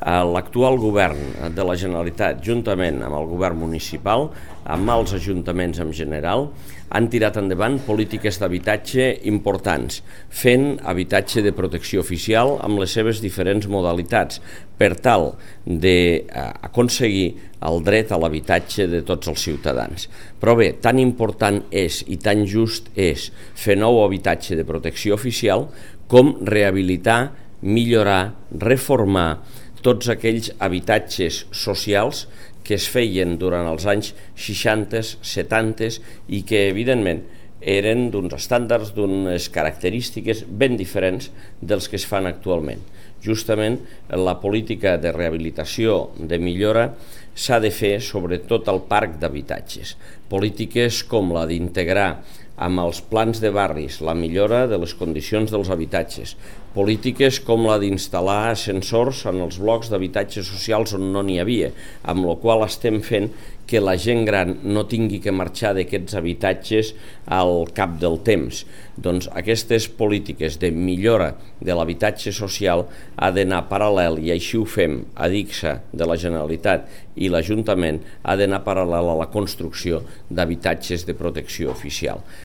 L'actual govern de la Generalitat, juntament amb el govern municipal, amb els ajuntaments en general, han tirat endavant polítiques d'habitatge importants, fent habitatge de protecció oficial amb les seves diferents modalitats, per tal d'aconseguir el dret a l'habitatge de tots els ciutadans. Però bé, tan important és i tan just és fer nou habitatge de protecció oficial com rehabilitar, millorar, reformar tots aquells habitatges socials que es feien durant els anys 60, 70 i que, evidentment, eren d'uns estàndards, d'unes característiques ben diferents dels que es fan actualment. Justament la política de rehabilitació, de millora, s'ha de fer sobre tot el parc d'habitatges. Polítiques com la d'integrar amb els plans de barris la millora de les condicions dels habitatges, polítiques com la d'instal·lar ascensors en els blocs d'habitatges socials on no n'hi havia, amb la qual estem fent que la gent gran no tingui que marxar d'aquests habitatges al cap del temps. Doncs aquestes polítiques de millora de l'habitatge social ha d'anar paral·lel, i així ho fem a DICSA de la Generalitat i l'Ajuntament, ha d'anar paral·lel a la construcció d'habitatges de protecció oficial.